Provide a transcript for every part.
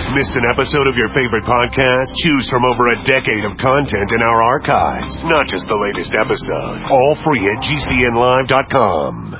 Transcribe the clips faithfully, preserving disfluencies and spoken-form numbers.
Missed an episode of your favorite podcast? Choose from over a decade of content in our archives. Not just the latest episode. All free at G C N live dot com.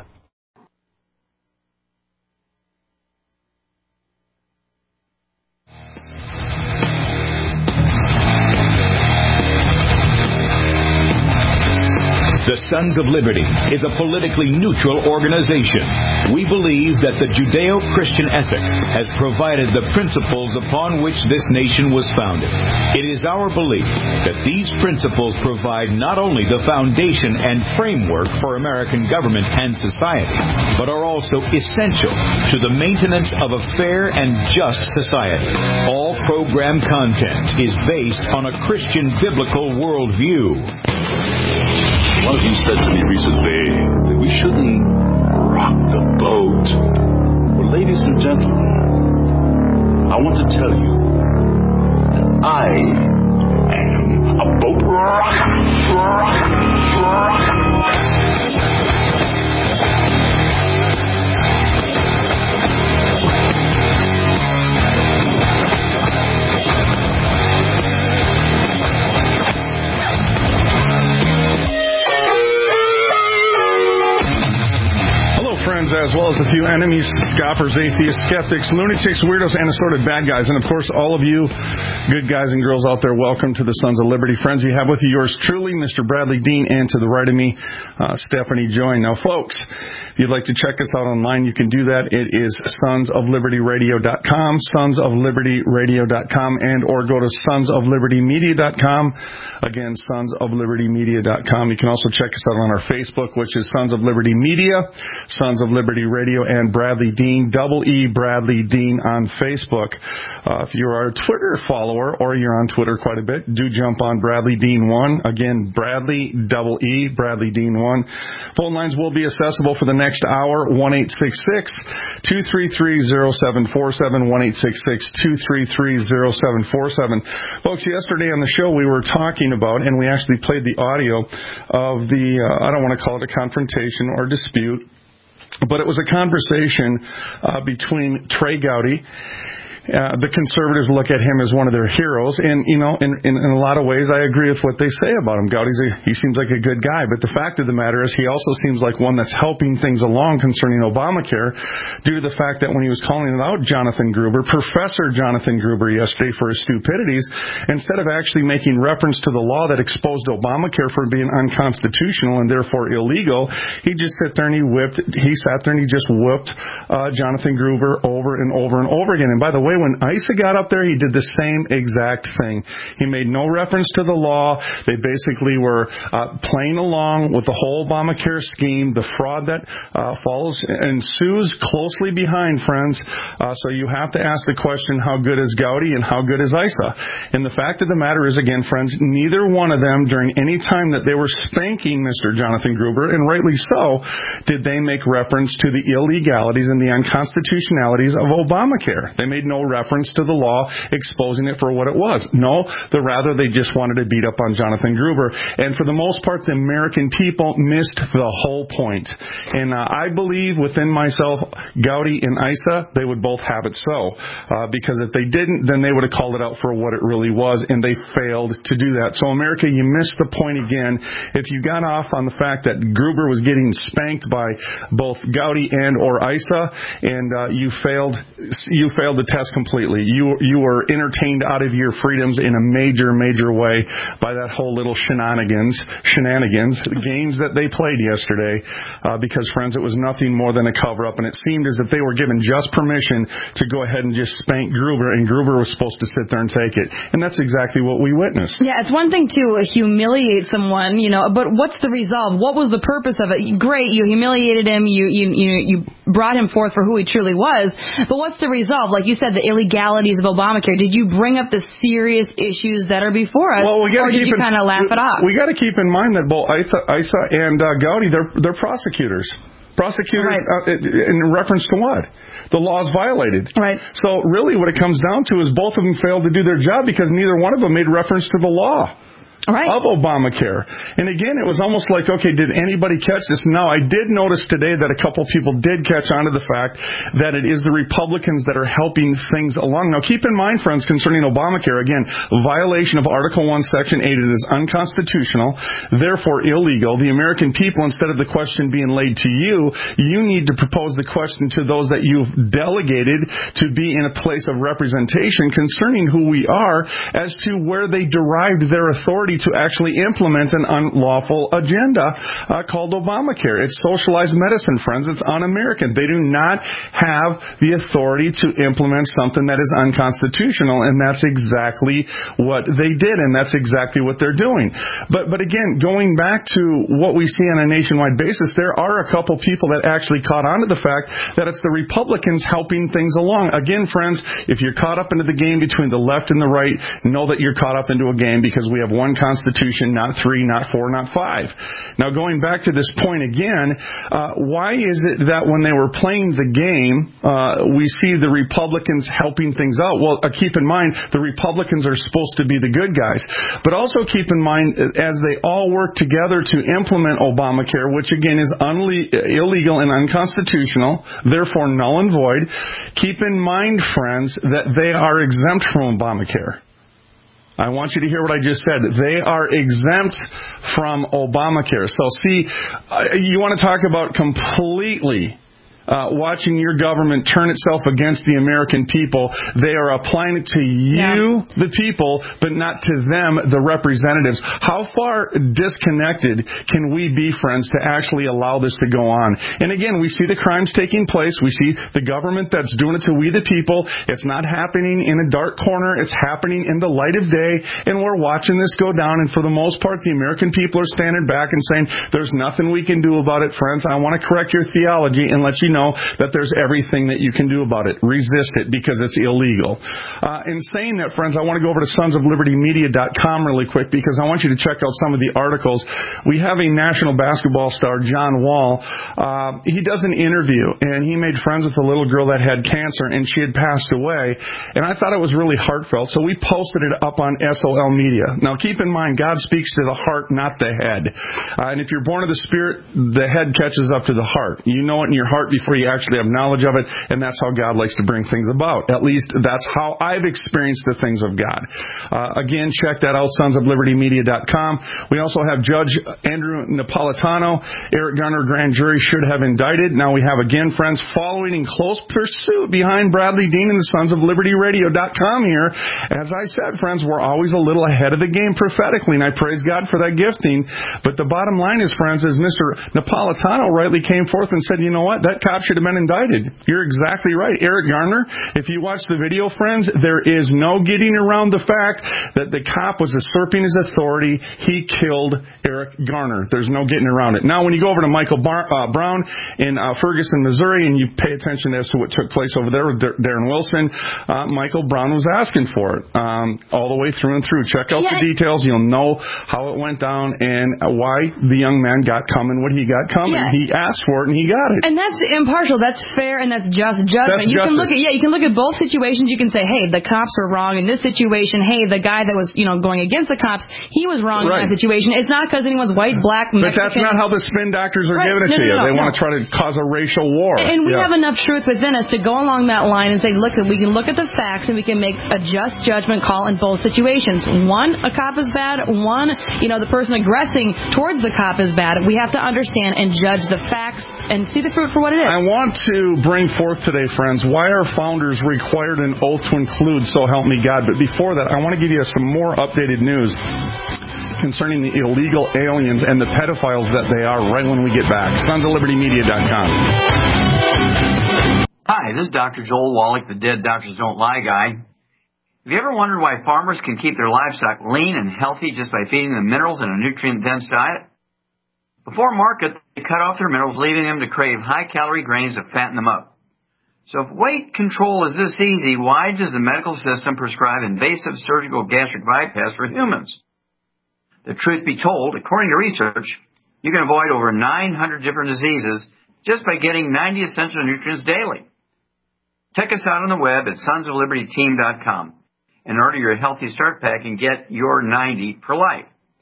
The Sons of Liberty is a politically neutral organization. We believe that the Judeo-Christian ethic has provided the principles upon which this nation was founded. It is our belief that these principles provide not only the foundation and framework for American government and society, but are also essential to the maintenance of a fair and just society. All program content is based on a Christian biblical worldview. One of you said to me recently that we shouldn't rock the boat. Well, ladies and gentlemen, I want to tell you that I am a boat rocker. Rocker. Rocker. Friends, as well as a few enemies, scoffers, atheists, skeptics, lunatics, weirdos, and assorted bad guys. And, of course, all of you good guys and girls out there, welcome to the Sons of Liberty. Friends, you have with you yours truly, Mister Bradley Dean, and to the right of me, uh, Stephanie Joy. Now, folks, if you'd like to check us out online, you can do that. It is sons of liberty radio dot com, sons of liberty radio dot com, and or go to sons of liberty media dot com. Again, sons of liberty media dot com. You can also check us out on our Facebook, which is Sons of Liberty Media, Sons of Liberty Radio, and Bradley Dean, double E Bradley Dean on Facebook. Uh, if you're a Twitter follower or you're on Twitter quite a bit, do jump on Bradley Dean one. Again, Bradley, double E, Bradley Dean one. Phone lines will be accessible for the next hour, one eight six six, two three three, zero seven four seven, one eight six six, two three three, zero seven four seven. Folks, yesterday on the show we were talking about, and we actually played the audio of the, uh, I don't want to call it a confrontation or dispute, but it was a conversation uh, between Trey Gowdy. Uh, the conservatives look at him as one of their heroes, and you know, in, in, in a lot of ways, I agree with what they say about him. Gowdy's a, he seems like a good guy, but the fact of the matter is, he also seems like one that's helping things along concerning Obamacare, due to the fact that when he was calling out Jonathan Gruber, Professor Jonathan Gruber, yesterday for his stupidities, instead of actually making reference to the law that exposed Obamacare for being unconstitutional and therefore illegal, he just sat there and he whipped. He sat there and he just whooped uh, Jonathan Gruber over and over and over again. And by the way, when Issa got up there, he did the same exact thing. He made no reference to the law. They basically were uh, playing along with the whole Obamacare scheme, the fraud that uh, follows ensues closely behind, friends. Uh, so you have to ask the question, how good is Gowdy and how good is Issa? And the fact of the matter is, again, friends, neither one of them, during any time that they were spanking Mister Jonathan Gruber, and rightly so, did they make reference to the illegalities and the unconstitutionalities of Obamacare. They made no reference to the law exposing it for what it was. No, the rather they just wanted to beat up on Jonathan Gruber. And for the most part, the American people missed the whole point. And uh, I believe within myself, Gowdy and Issa, they would both have it so. Uh, because if they didn't, then they would have called it out for what it really was, and they failed to do that. So America, you missed the point again. If you got off on the fact that Gruber was getting spanked by both Gowdy and or Issa, and uh, you failed, you failed the test completely. You you were entertained out of your freedoms in a major, major way by that whole little shenanigans, shenanigans, the games that they played yesterday. Uh, because, friends, it was nothing more than a cover-up, and it seemed as if they were given just permission to go ahead and just spank Gruber, and Gruber was supposed to sit there and take it. And that's exactly what we witnessed. Yeah, it's one thing to humiliate someone, you know, but what's the resolve? What was the purpose of it? Great, you humiliated him, you you you, you brought him forth for who he truly was, but what's the resolve? Like you said, the illegalities of Obamacare. Did you bring up the serious issues that are before us, well, we or did you kind of laugh we, it off? We got to keep in mind that both Issa, Issa and uh, Gowdy, they're they're prosecutors. Prosecutors, right. uh, in reference to what? The law's violated. Right. So really what it comes down to is both of them failed to do their job because neither one of them made reference to the law. right. of Obamacare. And again, it was almost like, okay, did anybody catch this? Now, I did notice today that a couple people did catch on to the fact that it is the Republicans that are helping things along. Now, keep in mind, friends, concerning Obamacare, again, violation of Article one, Section eight, it is unconstitutional, therefore illegal. The American people, instead of the question being laid to you, you need to propose the question to those that you've delegated to be in a place of representation concerning who we are as to where they derived their authority to actually implement an unlawful agenda uh, called Obamacare. It's socialized medicine, friends. It's un-American. They do not have the authority to implement something that is unconstitutional, and that's exactly what they did, and that's exactly what they're doing. But but again, going back to what we see on a nationwide basis, there are a couple people that actually caught on to the fact that it's the Republicans helping things along. Again, friends, if you're caught up into the game between the left and the right, know that you're caught up into a game because we have one Constitution, not three, not four, not five. Now, going back to this point again, uh, why is it that when they were playing the game, uh, we see the Republicans helping things out? Well, uh, keep in mind, the Republicans are supposed to be the good guys. But also keep in mind, as they all work together to implement Obamacare, which again is unle- illegal and unconstitutional, therefore null and void, keep in mind, friends, that they are exempt from Obamacare. I want you to hear what I just said. They are exempt from Obamacare. So see, uh, you want to talk about completely Uh, watching your government turn itself against the American people. They are applying it to you, yeah. the people, but not to them, the representatives. How far disconnected can we be, friends, to actually allow this to go on? And again, we see the crimes taking place. We see the government that's doing it to we the people. It's not happening in a dark corner. It's happening in the light of day, and we're watching this go down. And for the most part, the American people are standing back and saying, there's nothing we can do about it, friends. I want to correct your theology and let you know that there's everything that you can do about it. Resist it because it's illegal. Uh, in saying that, friends, I want to go over to sons of liberty media dot com really quick because I want you to check out some of the articles. We have a national basketball star, John Wall. Uh, he does an interview, and he made friends with a little girl that had cancer, and she had passed away. And I thought it was really heartfelt, so we posted it up on S O L Media. Now, keep in mind, God speaks to the heart, not the head. Uh, and if you're born of the Spirit, the head catches up to the heart. You know it in your heart before you actually have knowledge of it, and that's how God likes to bring things about. At least that's how I've experienced the things of God. Uh, again, check that out, sons of liberty media dot com. We also have Judge Andrew Napolitano. Eric Garner grand jury should have indicted. Now we have, again, friends, following in close pursuit behind Bradley Dean and the sons of liberty radio dot com here. As I said, friends, we're always a little ahead of the game prophetically, and I praise God for that gifting. But the bottom line is, friends, is Mister Napolitano rightly came forth and said, you know what, that cop should have been indicted. You're exactly right. Eric Garner, if you watch the video, friends, there is no getting around the fact that the cop was usurping his authority. He killed Eric Garner. There's no getting around it. Now, when you go over to Michael Bar- uh, Brown in uh, Ferguson, Missouri, and you pay attention as to what took place over there with D- Darren Wilson, uh, Michael Brown was asking for it um, all the way through and through. Check out yeah. the details. You'll know how it went down and why the young man got coming what he got coming. Yeah. He asked for it, and he got it. And that's impartial. That's fair, and that's just judgment. That's you justice. can look at yeah, you can look at both situations. You can say, hey, the cops were wrong in this situation. Hey, the guy that was you know going against the cops, he was wrong right. in that situation. It's not because anyone's white, black, Mexican. But that's not how the spin doctors are right. giving it no, to no, you. No, they no. want to try to cause a racial war. And we yeah. have enough truth within us to go along that line and say, look, we can look at the facts and we can make a just judgment call in both situations. One, a cop is bad. One, you know, the person aggressing towards the cop is bad. We have to understand and judge the facts and see the fruit for what it is. I want to bring forth today, friends, why our founders required an oath to include So Help Me God. But before that, I want to give you some more updated news concerning the illegal aliens and the pedophiles that they are right when we get back. sons of liberty media dot com. Hi, this is Doctor Joel Wallach, the Dead Doctors Don't Lie guy. Have you ever wondered why farmers can keep their livestock lean and healthy just by feeding them minerals and a nutrient-dense diet? Before market, they cut off their minerals, leaving them to crave high-calorie grains to fatten them up. So if weight control is this easy, why does the medical system prescribe invasive surgical gastric bypass for humans? The truth be told, according to research, you can avoid over nine hundred different diseases just by getting ninety essential nutrients daily. Check us out on the web at sons of liberty team dot com and order your Healthy Start Pack and get your ninety for life.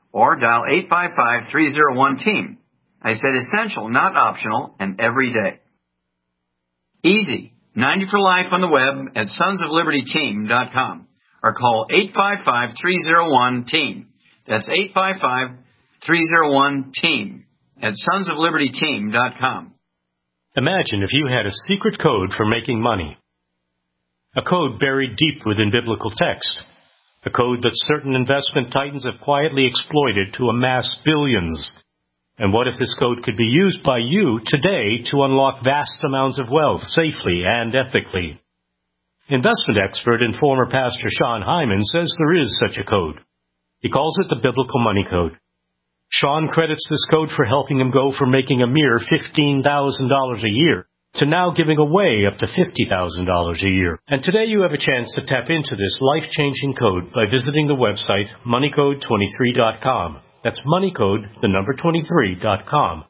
or dial eight five five, three oh one, team. I said essential, not optional, and every day. Easy. ninety for life on the web at sons of liberty team dot com or call eight five five, three oh one, team. That's eight five five, three oh one, team at sons of liberty team dot com. Imagine if you had a secret code for making money. A code buried deep within biblical text. A code that certain investment titans have quietly exploited to amass billions. And what if this code could be used by you today to unlock vast amounts of wealth safely and ethically? Investment expert and former pastor Sean Hyman says there is such a code. He calls it the Biblical Money Code. Sean credits this code for helping him go from making a mere fifteen thousand dollars a year to now giving away up to fifty thousand dollars a year. And today you have a chance to tap into this life-changing code by visiting the website money code twenty-three dot com. That's moneycode, the number twenty-three dot com.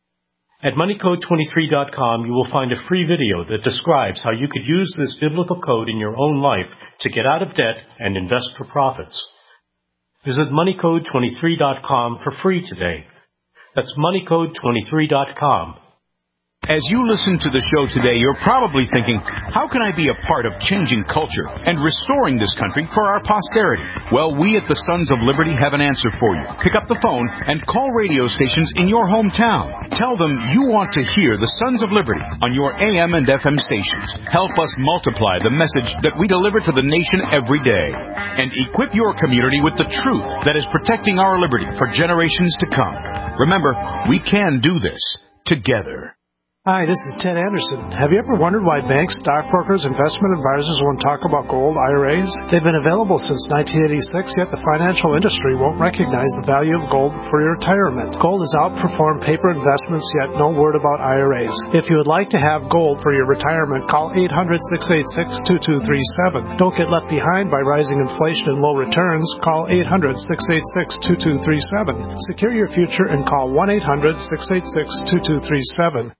At money code twenty-three dot com, you will find a free video that describes how you could use this biblical code in your own life to get out of debt and invest for profits. Visit money code twenty-three dot com for free today. That's money code twenty-three dot com. As you listen to the show today, you're probably thinking, how can I be a part of changing culture and restoring this country for our posterity? Well, we at the Sons of Liberty have an answer for you. Pick up the phone and call radio stations in your hometown. Tell them you want to hear the Sons of Liberty on your A M and F M stations. Help us multiply the message that we deliver to the nation every day. And equip your community with the truth that is protecting our liberty for generations to come. Remember, we can do this together. Hi, this is Ted Anderson. Have you ever wondered why banks, stockbrokers, investment advisors won't talk about gold I R As? They've been available since nineteen eighty-six, yet the financial industry won't recognize the value of gold for your retirement. Gold has outperformed paper investments, yet no word about I R As. If you would like to have gold for your retirement, call eight hundred, six eight six, two two three seven. Don't get left behind by rising inflation and low returns. Call eight hundred, six eight six, two two three seven. Secure your future and call one eight hundred, six eight six, two two three seven.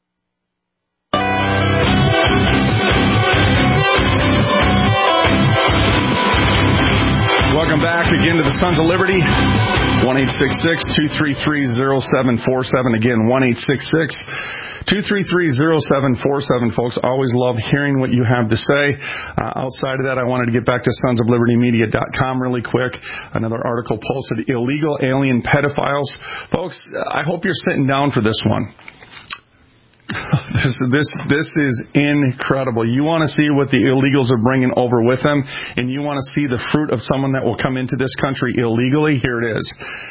Welcome back again to the Sons of Liberty. one eight six six, two three three, zero seven four seven. Again, one eight six six, two three three, zero seven four seven. Folks, always love hearing what you have to say. Uh, outside of that, I wanted to get back to sons of liberty media dot com really quick. Another article posted, Illegal Alien Pedophiles. Folks, I hope you're sitting down for this one. This this this is incredible. You want to see what the illegals are bringing over with them, and you want to see the fruit of someone that will come into this country illegally. Here it is.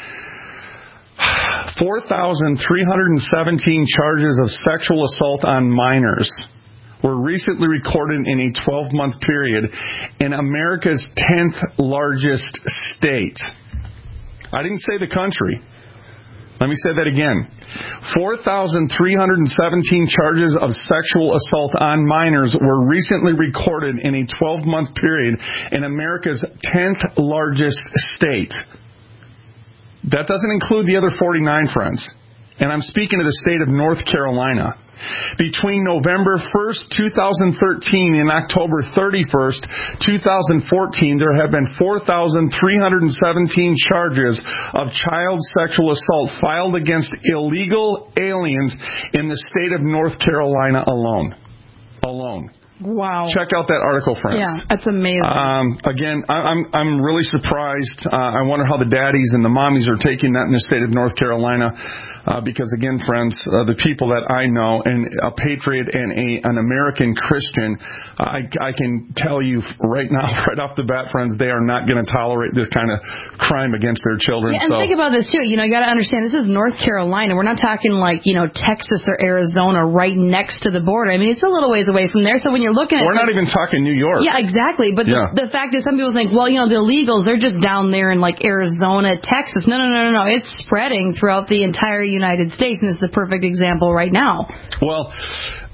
four thousand three hundred seventeen charges of sexual assault on minors were recently recorded in a twelve-month period in America's tenth largest state. I didn't say the country. Let me say that again. four thousand three hundred seventeen charges of sexual assault on minors were recently recorded in a twelve-month period in America's tenth largest state. That doesn't include the other forty-nine, friends. And I'm speaking of the state of North Carolina. Between November first, two thousand thirteen and October thirty-first, two thousand fourteen, there have been four thousand three hundred seventeen charges of child sexual assault filed against illegal aliens in the state of North Carolina alone. Alone. Wow. Check out that article, friends. Yeah, that's amazing. Um, again, I, I'm I'm really surprised. Uh, I wonder how the daddies and the mommies are taking that in the state of North Carolina. Uh, because, again, friends, uh, the people that I know, and a patriot and a, an American Christian, uh, I, I can tell you right now, right off the bat, friends, they are not going to tolerate this kind of crime against their children. Yeah, and so. think about this, too. You know, you got to understand, this is North Carolina. We're not talking like, you know, Texas or Arizona right next to the border. I mean, it's a little ways away from there. So when you're looking at... We're not even talking New York. Yeah, exactly. But yeah. The, the fact is, some people think, well, you know, the illegals, they're just down there in, like, Arizona, Texas. No, no, no, no, no. It's spreading throughout the entire United States, and it's the perfect example right now. Well,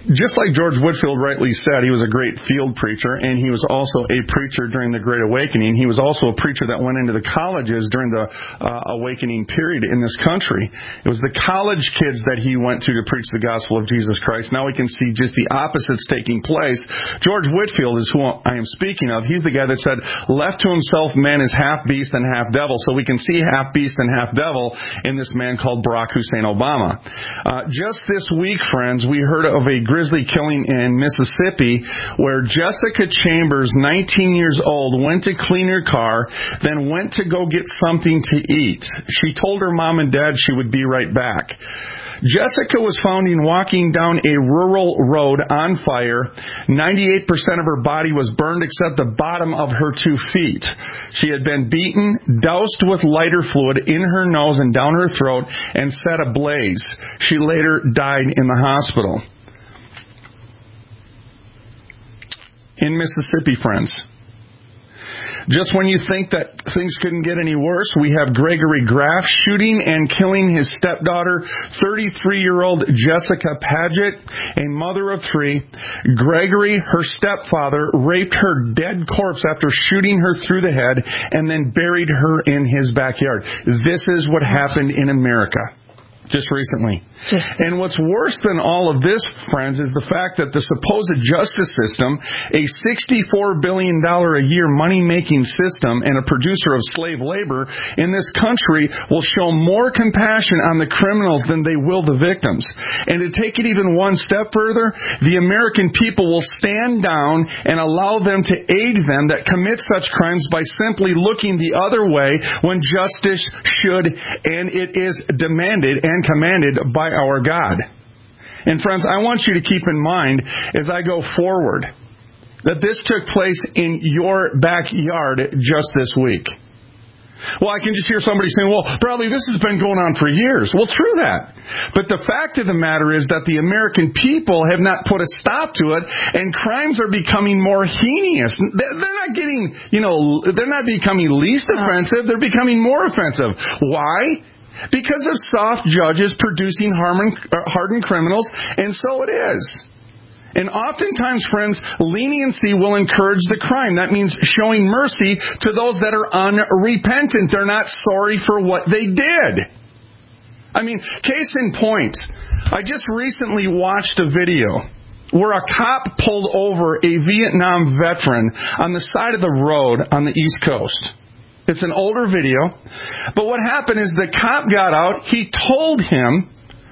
just like George Whitefield rightly said, he was a great field preacher, and he was also a preacher during the Great Awakening. He was also a preacher that went into the colleges during the uh, awakening period in this country. It was the college kids that he went to to preach the gospel of Jesus Christ. Now we can see just the opposites taking place. George Whitefield is who I am speaking of. He's the guy that said, left to himself, man is half beast and half devil. So we can see half beast and half devil in this man called Barack Hussein Obama. Uh, just this week, friends, we heard of a grisly killing in Mississippi where Jessica Chambers, nineteen years old, went to clean her car, then went to go get something to eat. She told her mom and dad she would be right back. Jessica was found in walking down a rural road on fire. ninety-eight percent of her body was burned except the bottom of her two feet. She had been beaten, doused with lighter fluid in her nose and down her throat, and set ablaze. She later died in the hospital. In Mississippi, friends. Just when you think that things couldn't get any worse, we have Gregory Graff shooting and killing his stepdaughter, thirty-three-year-old Jessica Paget, a mother of three. Gregory, her stepfather, raped her dead corpse after shooting her through the head and then buried her in his backyard. This is what happened in America just recently. Just. And what's worse than all of this, friends, is the fact that the supposed justice system, a sixty-four billion dollars a year money-making system and a producer of slave labor in this country, will show more compassion on the criminals than they will the victims. And to take it even one step further, the American people will stand down and allow them to aid them that commit such crimes by simply looking the other way when justice should and it is demanded and commanded by our God. And friends, I want you to keep in mind as I go forward that this took place in your backyard just this week. Well, I can just hear somebody saying, well, Bradley, this has been going on for years. Well, true that. But the fact of the matter is that the American people have not put a stop to it, and crimes are becoming more heinous. They're not getting, you know, they're not becoming least offensive. They're becoming more offensive. Why? Because of soft judges producing hardened criminals, and so it is. And oftentimes, friends, leniency will encourage the crime. That means showing mercy to those that are unrepentant. They're not sorry for what they did. I mean, case in point, I just recently watched a video where a cop pulled over a Vietnam veteran on the side of the road on the East Coast. It's an older video. But what happened is the cop got out. He told him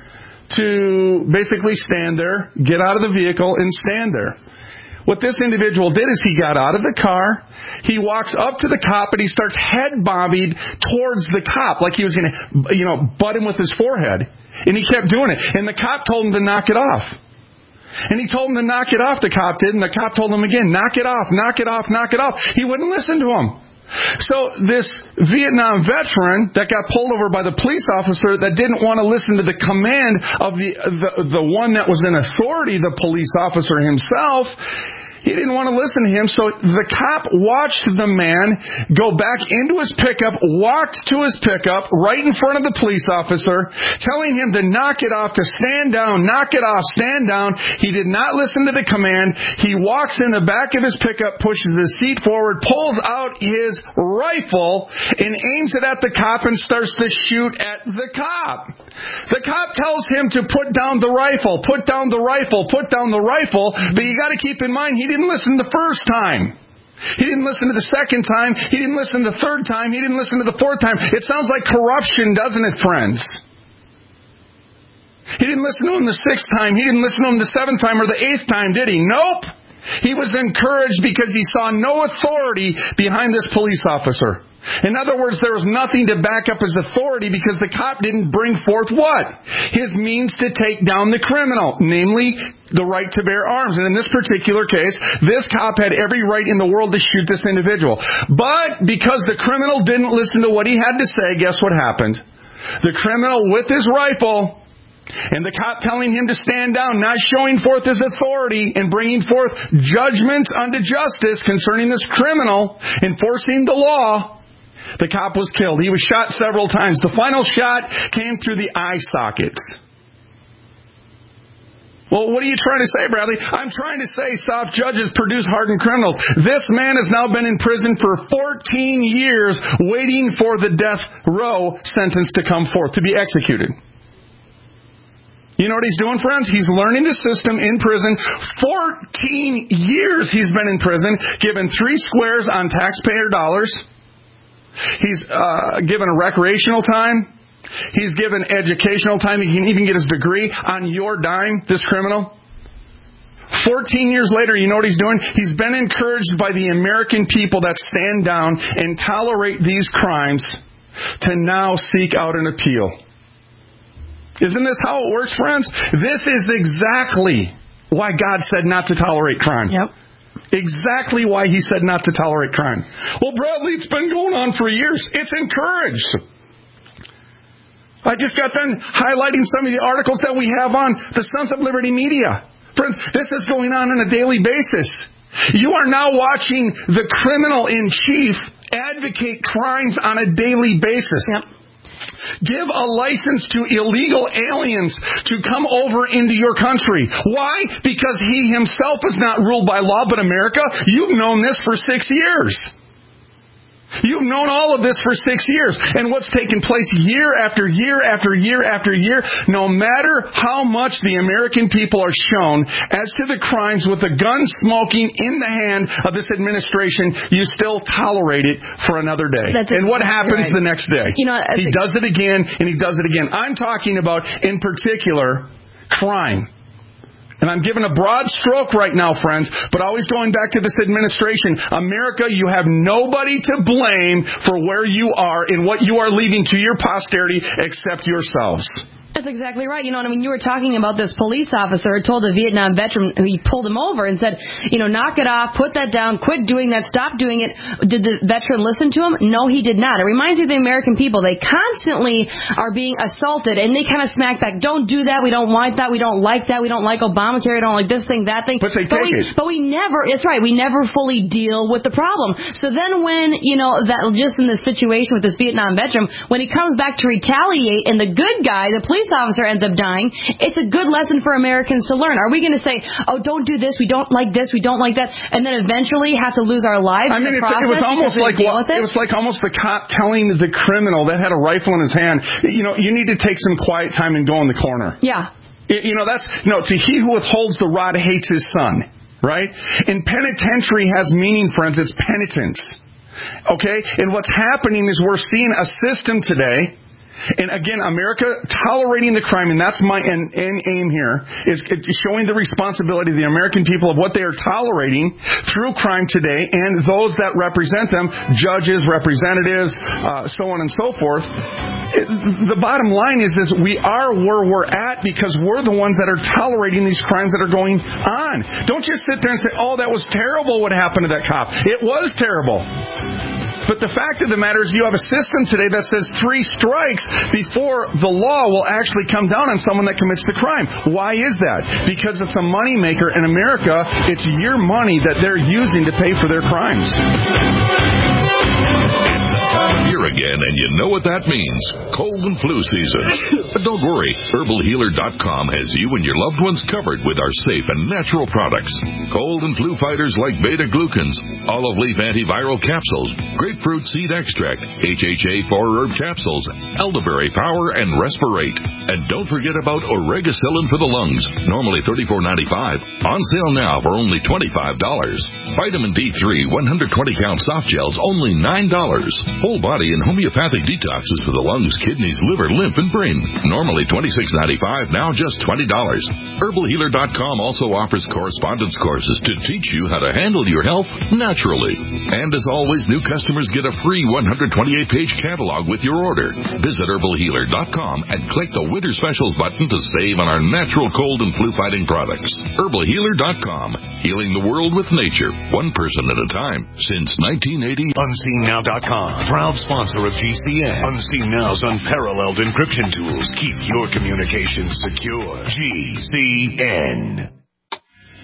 to basically stand there, get out of the vehicle, and stand there. What this individual did is he got out of the car. He walks up to the cop, and he starts head-bobbing towards the cop like he was going to, you know, butt him with his forehead. And he kept doing it. And the cop told him to knock it off. And he told him to knock it off, the cop did. And the cop told him again, knock it off, knock it off, knock it off. He wouldn't listen to him. So this Vietnam veteran that got pulled over by the police officer that didn't want to listen to the command of the, the the one that was in authority, the police officer himself, he didn't want to listen to him. So the cop watched the man go back into his pickup, walked to his pickup right in front of the police officer, telling him to knock it off, to stand down, knock it off, stand down. He did not listen to the command. He walks in the back of his pickup, pushes his seat forward, pulls out his rifle, and aims it at the cop and starts to shoot at the cop. The cop tells him to put down the rifle, put down the rifle, put down the rifle, but you got to keep in mind, he didn't listen the first time. He didn't listen to the second time. He didn't listen the third time. He didn't listen to the fourth time. It sounds like corruption, doesn't it, friends? He didn't listen to him the sixth time. He didn't listen to him the seventh time or the eighth time, did he? Nope. He was encouraged because he saw no authority behind this police officer. In other words, there was nothing to back up his authority because the cop didn't bring forth what? His means to take down the criminal, namely the right to bear arms. And in this particular case, this cop had every right in the world to shoot this individual. But because the criminal didn't listen to what he had to say, guess what happened? The criminal with his rifle and the cop telling him to stand down, not showing forth his authority and bringing forth judgment unto justice concerning this criminal, enforcing the law, the cop was killed. He was shot several times. The final shot came through the eye sockets. Well, what are you trying to say, Bradley? I'm trying to say soft judges produce hardened criminals. This man has now been in prison for fourteen years waiting for the death row sentence to come forth, to be executed. You know what he's doing, friends? He's learning the system in prison. fourteen years he's been in prison, given three squares on taxpayer dollars. He's uh, given a recreational time. He's given educational time. He can even get his degree on your dime, this criminal. fourteen years later, you know what he's doing? He's been encouraged by the American people that stand down and tolerate these crimes to now seek out an appeal. Isn't this how it works, friends? This is exactly why God said not to tolerate crime. Yep. Exactly why he said not to tolerate crime. Well, Bradley, it's been going on for years. It's encouraged. I just got done highlighting some of the articles that we have on the Sons of Liberty media. Friends, this is going on on a daily basis. You are now watching the criminal-in-chief advocate crimes on a daily basis. Yep. Give a license to illegal aliens to come over into your country. Why? Because he himself is not ruled by law, but America. You've known this for six years. You've known all of this for six years. And what's taken place year after year after year after year, no matter how much the American people are shown as to the crimes with the gun smoking in the hand of this administration, you still tolerate it for another day. That's and what happens right. the next day? You know, he does it again and he does it again. I'm talking about, in particular, crime. And I'm giving a broad stroke right now, friends, but always going back to this administration. America, you have nobody to blame for where you are and what you are leaving to your posterity except yourselves. That's exactly right. You know, I mean, you were talking about this police officer who told a Vietnam veteran, he pulled him over and said, you know, knock it off, put that down, quit doing that, stop doing it. Did the veteran listen to him? No, he did not. It reminds me of the American people. They constantly are being assaulted, and they kind of smack back. Don't do that. We don't want that. We don't like that. We don't like Obamacare. We don't like this thing, that thing. But they but take we, it. But we never, it's right, we never fully deal with the problem. So then when, you know, that just in this situation with this Vietnam veteran, when he comes back to retaliate and the good guy, the police officer, ends up dying, it's a good lesson for Americans to learn. Are we going to say, oh, don't do this, we don't like this, we don't like that, and then eventually have to lose our lives I mean, in the it's, process it was almost like well, it? it was like almost the cop telling the criminal that had a rifle in his hand, you know, you need to take some quiet time and go in the corner. Yeah. You know, that's, no, to he who withholds the rod hates his son, right? And penitentiary has meaning, friends. It's penitence. Okay? And what's happening is we're seeing a system today. And again, America tolerating the crime, and that's my end, end aim here, is showing the responsibility of the American people of what they are tolerating through crime today, and those that represent them, judges, representatives, uh, so on and so forth. It, the bottom line is this: we are where we're at because we're the ones that are tolerating these crimes that are going on. Don't just sit there and say, oh, that was terrible what happened to that cop. It was terrible. But the fact of the matter is you have a system today that says three strikes before the law will actually come down on someone that commits the crime. Why is that? Because it's a moneymaker in America. It's your money that they're using to pay for their crimes. Time of year again, and you know what that means. Cold and flu season. But don't worry, herbal healer dot com has you and your loved ones covered with our safe and natural products. Cold and flu fighters like beta-glucans, olive leaf antiviral capsules, grapefruit seed extract, H H A four herb capsules, elderberry power, and respirate. And don't forget about oregacillin for the lungs, normally thirty-four ninety-five, on sale now for only twenty-five dollars. Vitamin D three one hundred twenty count soft gels, only nine dollars. Whole body and homeopathic detoxes for the lungs, kidneys, liver, lymph, and brain. Normally twenty-six ninety-five, now just twenty dollars. herbal healer dot com also offers correspondence courses to teach you how to handle your health naturally. And as always, new customers get a free one hundred twenty-eight page catalog with your order. Visit herbal healer dot com and click the Winter Specials button to save on our natural cold and flu fighting products. herbal healer dot com, healing the world with nature, one person at a time, since nineteen eighty. unseen now dot com, proud sponsor of G C N. Unseen Now's unparalleled encryption tools keep your communications secure. G C N.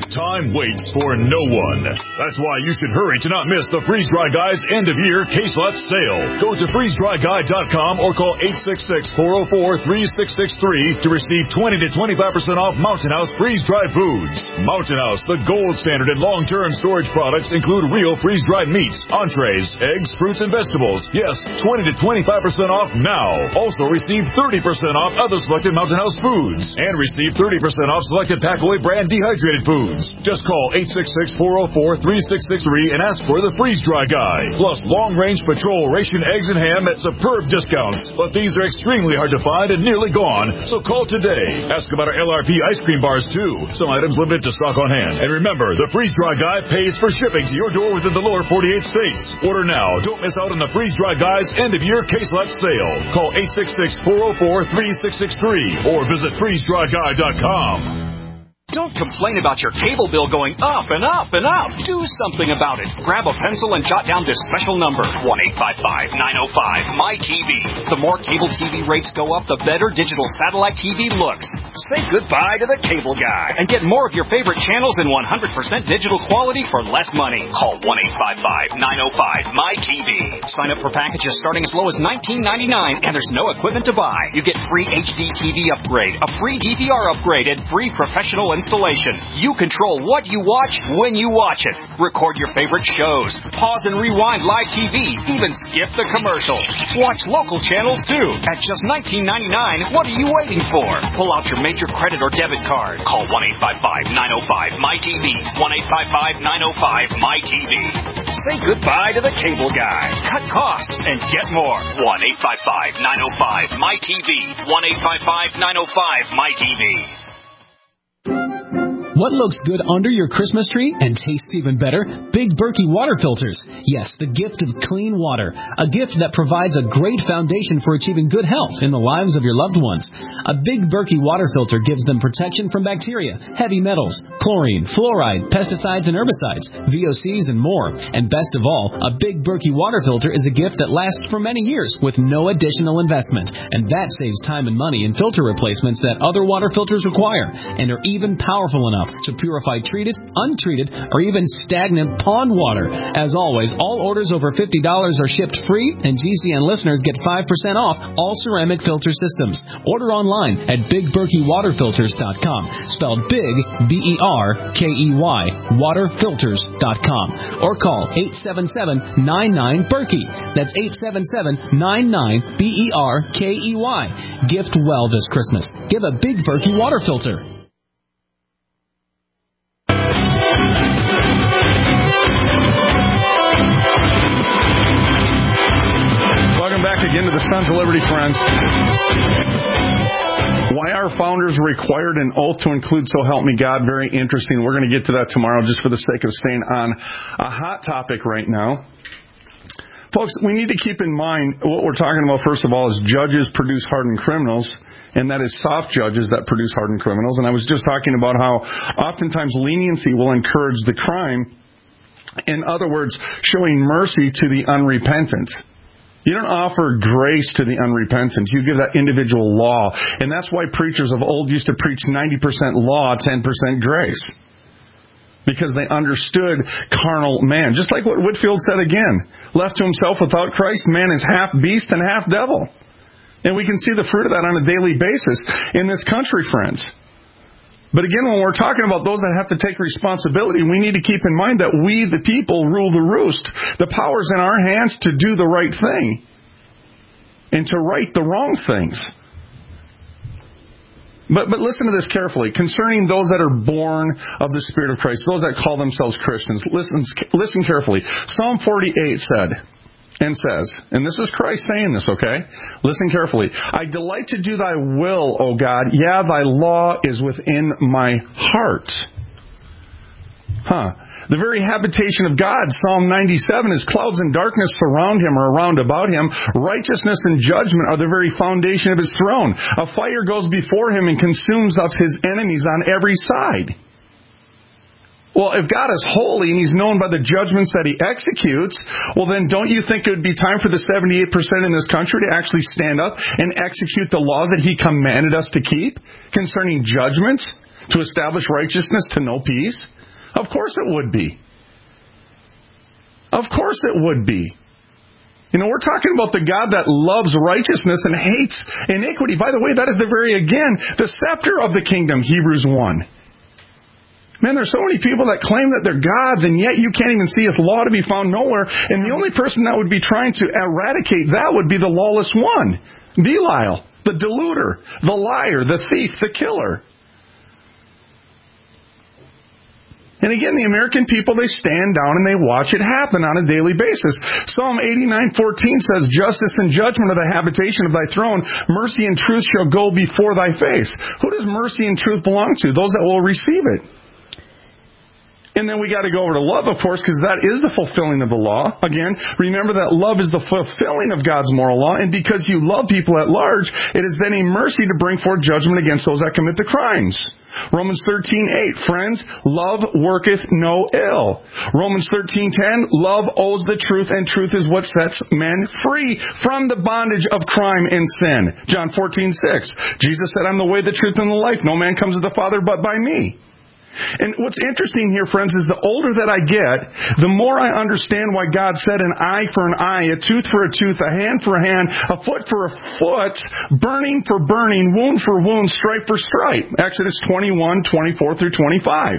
Time waits for no one. That's why you should hurry to not miss the Freeze Dry Guy's end-of-year case lot sale. Go to freeze dry guy dot com or call eight six six, four oh four, three six six three to receive twenty to twenty-five percent off Mountain House freeze-dried foods. Mountain House, the gold standard in long-term storage products, include real freeze-dried meats, entrees, eggs, fruits, and vegetables. Yes, twenty to twenty-five percent off now. Also receive thirty percent off other selected Mountain House foods and receive thirty percent off selected Packaway brand dehydrated foods. Just call eight six six, four oh four, three six six three and ask for the Freeze Dry Guy. Plus long-range patrol ration eggs and ham at superb discounts. But these are extremely hard to find and nearly gone, so call today. Ask about our L R P ice cream bars too. Some items limited to stock on hand. And remember, the Freeze Dry Guy pays for shipping to your door within the lower forty-eight states. Order now. Don't miss out on the Freeze Dry Guy's end-of-year case lot sale. Call eight six six, four oh four, three six six three or visit freeze dry guy dot com. Don't complain about your cable bill going up and up and up. Do something about it. Grab a pencil and jot down this special number, one eight five five, nine oh five, M Y T V. The more cable T V rates go up, the better digital satellite T V looks. Say goodbye to the cable guy and get more of your favorite channels in one hundred percent digital quality for less money. Call one eight five five, nine oh five, M Y T V. Sign up for packages starting as low as nineteen ninety-nine and there's no equipment to buy. You get free H D T V upgrade, a free D V R upgrade, and free professional installation. You control what you watch when you watch it. Record your favorite shows. Pause and rewind live T V. Even skip the commercials. Watch local channels too. At just nineteen ninety-nine, what are you waiting for? Pull out your major credit or debit card. Call one eight five five, nine oh five, M Y T V. one eight five five, nine oh five, M Y T V. Say goodbye to the cable guy. Cut costs and get more. one eight five five, nine oh five, M Y T V. one eight five five, nine oh five, M Y T V. What looks good under your Christmas tree and tastes even better? Big Berkey water filters. Yes, the gift of clean water. A gift that provides a great foundation for achieving good health in the lives of your loved ones. A Big Berkey water filter gives them protection from bacteria, heavy metals, chlorine, fluoride, pesticides and herbicides, V O Cs and more. And best of all, a Big Berkey water filter is a gift that lasts for many years with no additional investment. And that saves time and money in filter replacements that other water filters require and are even powerful enough to purify treated, untreated, or even stagnant pond water. As always, all orders over fifty dollars are shipped free, and G C N listeners get five percent off all ceramic filter systems. Order online at big berkey water filters dot com, spelled big, B E R K E Y, water filters dot com, or call eight seven seven, nine nine, Berkey. That's eight seven seven, nine nine, B E R K E Y. Gift well this Christmas. Give a Big Berkey water filter. Again to the Sons of Liberty, friends. Why our founders required an oath to include So Help Me God. Very interesting. We're going to get to that tomorrow just for the sake of staying on a hot topic right now. Folks, we need to keep in mind what we're talking about, first of all, is judges produce hardened criminals, and that is soft judges that produce hardened criminals. And I was just talking about how oftentimes leniency will encourage the crime. In other words, showing mercy to the unrepentant. You don't offer grace to the unrepentant. You give that individual law. And that's why preachers of old used to preach ninety percent law, ten percent grace. Because they understood carnal man. Just like what Whitefield said again. Left to himself without Christ, man is half beast and half devil. And we can see the fruit of that on a daily basis in this country, friends. But again, when we're talking about those that have to take responsibility, we need to keep in mind that we, the people, rule the roost. The power's in our hands to do the right thing and to right the wrong things. But but listen to this carefully. Concerning those that are born of the Spirit of Christ, those that call themselves Christians, listen, listen carefully. Psalm forty-eight said, and says, and this is Christ saying this, okay? Listen carefully. I delight to do thy will, O God. Yeah, thy law is within my heart. Huh. The very habitation of God, Psalm ninety-seven, is clouds and darkness surround him or around about him. Righteousness and judgment are the very foundation of his throne. A fire goes before him and consumes us his enemies on every side. Well, if God is holy and he's known by the judgments that he executes, well then don't you think it would be time for the seventy-eight percent in this country to actually stand up and execute the laws that he commanded us to keep concerning judgments, to establish righteousness, to know peace? Of course it would be. Of course it would be. You know, we're talking about the God that loves righteousness and hates iniquity. By the way, that is the very, again, the scepter of the kingdom, Hebrews one. Man, there's so many people that claim that they're gods, and yet you can't even see His law to be found nowhere. And the only person that would be trying to eradicate that would be the lawless one, Belial, the deluder, the liar, the thief, the killer. And again, the American people, they stand down and they watch it happen on a daily basis. Psalm eighty-nine fourteen says, justice and judgment are the habitation of thy throne. Mercy and truth shall go before thy face. Who does mercy and truth belong to? Those that will receive it. And then we got to go over to love, of course, because that is the fulfilling of the law. Again, remember that love is the fulfilling of God's moral law, and because you love people at large, it is then a mercy to bring forth judgment against those that commit the crimes. Romans thirteen eight, friends, love worketh no ill. Romans thirteen ten, love owes the truth, and truth is what sets men free from the bondage of crime and sin. John fourteen six, Jesus said, I'm the way, the truth, and the life. No man comes to the Father but by me. And what's interesting here, friends, is the older that I get, the more I understand why God said an eye for an eye, a tooth for a tooth, a hand for a hand, a foot for a foot, burning for burning, wound for wound, stripe for stripe. Exodus twenty-one, twenty-four through twenty-five.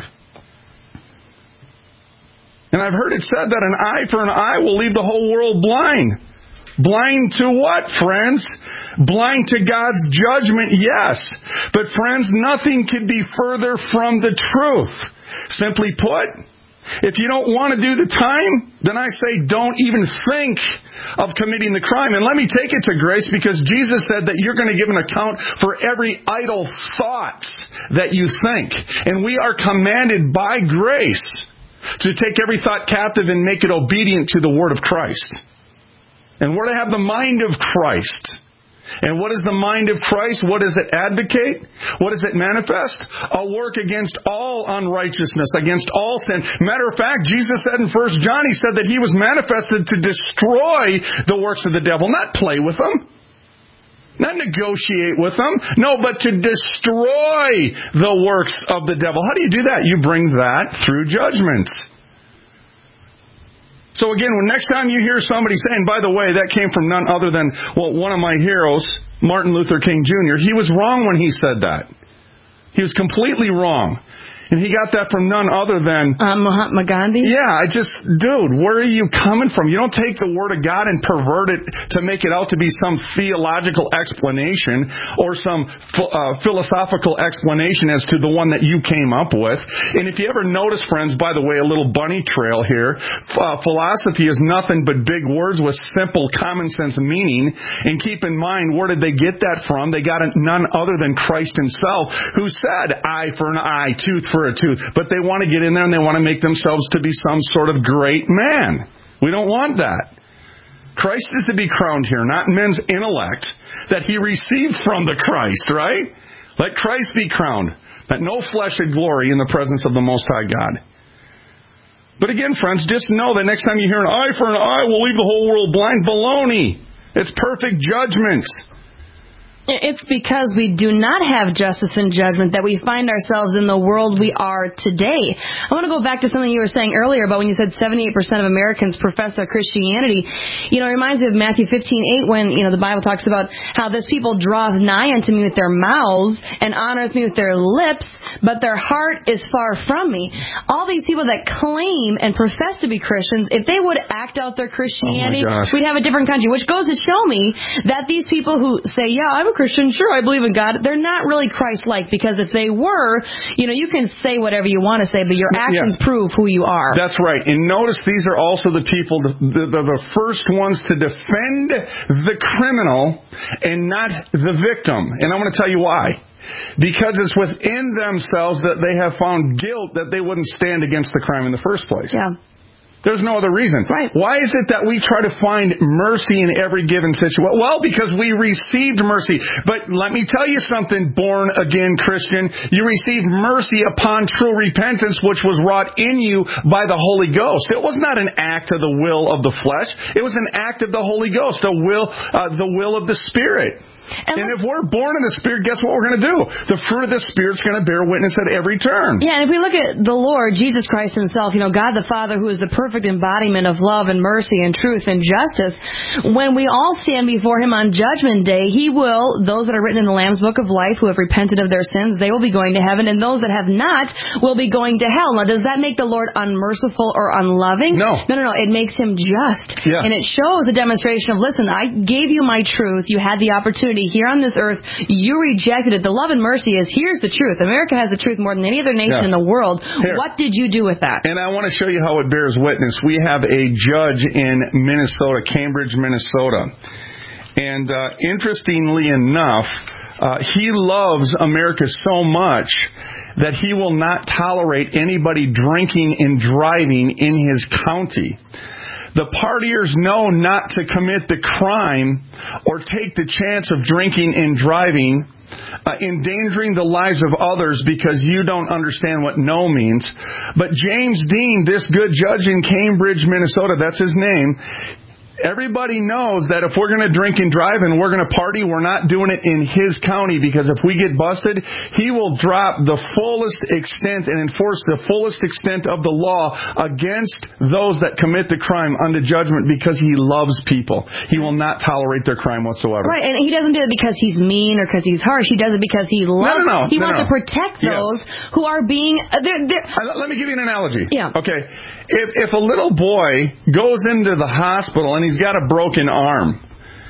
And I've heard it said that an eye for an eye will leave the whole world blind. Blind to what, friends? Blind to God's judgment, yes. But friends, nothing could be further from the truth. Simply put, if you don't want to do the time, then I say don't even think of committing the crime. And let me take it to grace, because Jesus said that you're going to give an account for every idle thought that you think. And we are commanded by grace to take every thought captive and make it obedient to the word of Christ. And we're to have the mind of Christ. And what is the mind of Christ? What does it advocate? What does it manifest? A work against all unrighteousness, against all sin. Matter of fact, Jesus said in First John, He said that He was manifested to destroy the works of the devil, not play with them. Not negotiate with them. No, but to destroy the works of the devil. How do you do that? You bring that through judgment. So again, when next time you hear somebody saying, by the way, that came from none other than, well, one of my heroes, Martin Luther King Junior, he was wrong when he said that. He was completely wrong. And he got that from none other than... Uh, Mahatma Gandhi? Yeah, I just... Dude, where are you coming from? You don't take the Word of God and pervert it to make it out to be some theological explanation or some uh, philosophical explanation as to the one that you came up with. And if you ever notice, friends, by the way, a little bunny trail here, uh, philosophy is nothing but big words with simple common sense meaning. And keep in mind, where did they get that from? They got it none other than Christ Himself, who said, eye for an eye, tooth for a tooth. But they want to get in there and they want to make themselves to be some sort of great man. We don't want that. Christ is to be crowned here, not men's intellect that he received from the Christ, right? Let Christ be crowned, that no flesh should glory in the presence of the Most High God. But again, friends, just know that next time you hear an eye for an eye will leave the whole world blind. Baloney. It's perfect judgment. It's because we do not have justice and judgment that we find ourselves in the world we are today. I want to go back to something you were saying earlier about when you said seventy-eight percent of Americans profess their Christianity. You know, it reminds me of Matthew fifteen eight when, you know, the Bible talks about how this people draweth nigh unto me with their mouths and honoreth me with their lips, but their heart is far from me. All these people that claim and profess to be Christians, if they would act out their Christianity, oh we'd have a different country, which goes to show me that these people who say, yeah, I'm a Christian, sure, I believe in God, they're not really Christ-like, because if they were, you know, you can say whatever you want to say, but your actions yeah. prove who you are. That's right. And notice these are also the people, the, the, the first ones to defend the criminal and not the victim. And I'm going to tell you why. Because it's within themselves that they have found guilt that they wouldn't stand against the crime in the first place. Yeah. There's no other reason. Right. Why is it that we try to find mercy in every given situation? Well, because we received mercy. But let me tell you something, born-again Christian. You received mercy upon true repentance, which was wrought in you by the Holy Ghost. It was not an act of the will of the flesh. It was an act of the Holy Ghost, a will, uh, the will of the Spirit. And, and if we're born in the Spirit, guess what we're going to do? The fruit of the Spirit's going to bear witness at every turn. Yeah, and if we look at the Lord, Jesus Christ himself, you know, God the Father, who is the perfect embodiment of love and mercy and truth and justice, when we all stand before him on Judgment Day, he will, those that are written in the Lamb's Book of Life who have repented of their sins, they will be going to heaven, and those that have not will be going to hell. Now, does that make the Lord unmerciful or unloving? No. No, no, no. It makes him just. Yeah. And it shows a demonstration of, listen, I gave you my truth. You had the opportunity here on this earth. You rejected it. The love and mercy is, here's the truth. America has the truth more than any other nation yeah. in the world. Here. What did you do with that? And I want to show you how it bears witness. We have a judge in Minnesota, Cambridge, Minnesota. And uh, interestingly enough, uh, he loves America so much that he will not tolerate anybody drinking and driving in his county. The partiers know not to commit the crime or take the chance of drinking and driving, uh, endangering the lives of others because you don't understand what no means. But James Dean, this good judge in Cambridge, Minnesota, that's his name, everybody knows that if we're going to drink and drive and we're going to party, we're not doing it in his county, because if we get busted, he will drop the fullest extent and enforce the fullest extent of the law against those that commit the crime unto judgment, because he loves people. He will not tolerate their crime whatsoever. Right, and he doesn't do it because he's mean or because he's harsh. He does it because he loves. No, no, no. He no, wants no. to protect those yes. who are being. Uh, they're, they're... Uh, let me give you an analogy. Yeah. Okay. If if a little boy goes into the hospital and he's got a broken arm,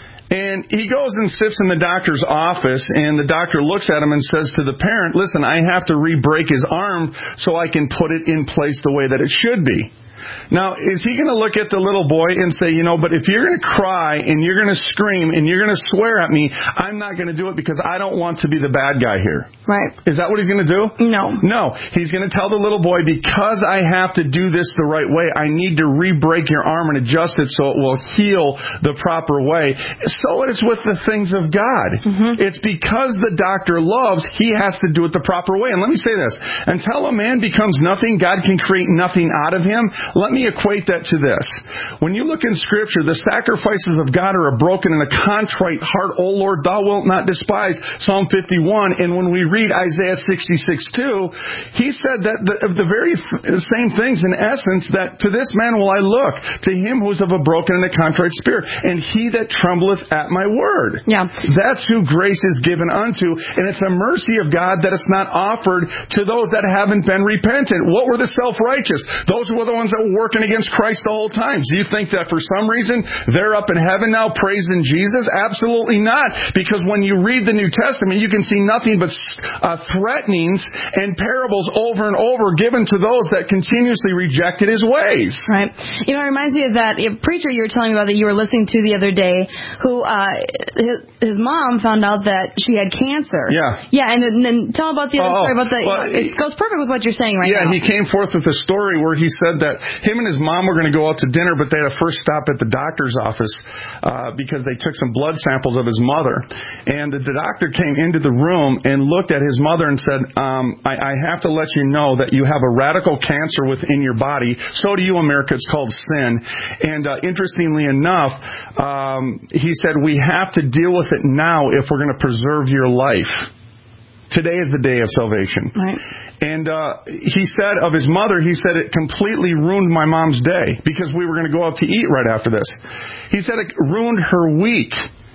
and he goes and sits in the doctor's office, and the doctor looks at him and says to the parent, listen, I have to re-break his arm so I can put it in place the way that it should be. Now, is he going to look at the little boy and say, you know, but if you're going to cry and you're going to scream and you're going to swear at me, I'm not going to do it because I don't want to be the bad guy here. Right. Is that what he's going to do? No. No. He's going to tell the little boy, because I have to do this the right way, I need to re-break your arm and adjust it so it will heal the proper way. So it is with the things of God. Mm-hmm. It's because the doctor loves, he has to do it the proper way. And let me say this. Until a man becomes nothing, God can create nothing out of him. Let me equate that to this. When you look in Scripture, the sacrifices of God are a broken and a contrite heart, O Lord, thou wilt not despise, Psalm fifty-one. And when we read Isaiah sixty-six two, he said that the, the very same things in essence, that to this man will I look, to him who is of a broken and a contrite spirit, and he that trembleth at my word. Yeah. That's who grace is given unto, and it's a mercy of God that it's not offered to those that haven't been repentant. What were the self-righteous? Those were the ones that were working against Christ the whole time. Do you think that for some reason they're up in heaven now praising Jesus? Absolutely not. Because when you read the New Testament, you can see nothing but uh, threatenings and parables over and over given to those that continuously rejected his ways. Right. You know, it reminds me of that preacher you were telling me about that you were listening to the other day, who uh, his, his mom found out that she had cancer. Yeah. Yeah, and then, then tell about the other oh, story about the. well, it goes perfect with what you're saying right yeah, now. Yeah, he came forth with a story where he said that him and his mom were going to go out to dinner, but they had a first stop at the doctor's office uh, because they took some blood samples of his mother. And the doctor came into the room and looked at his mother and said, um, I, I have to let you know that you have a radical cancer within your body. So do you, America. It's called sin. And uh, interestingly enough, um, he said, we have to deal with it now if we're going to preserve your life. Today is the day of salvation. Right. And uh, he said of his mother, he said it completely ruined my mom's day because we were going to go out to eat right after this. He said it ruined her week.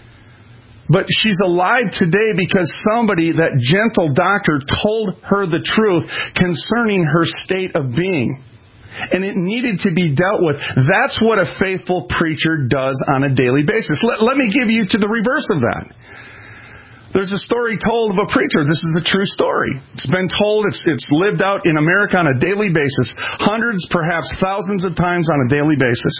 But she's alive today because somebody, that gentle doctor, told her the truth concerning her state of being. And it needed to be dealt with. That's what a faithful preacher does on a daily basis. Let, let me give you to the reverse of that. There's a story told of a preacher. This is a true story. It's been told. It's, it's lived out in America on a daily basis. Hundreds, perhaps thousands of times on a daily basis.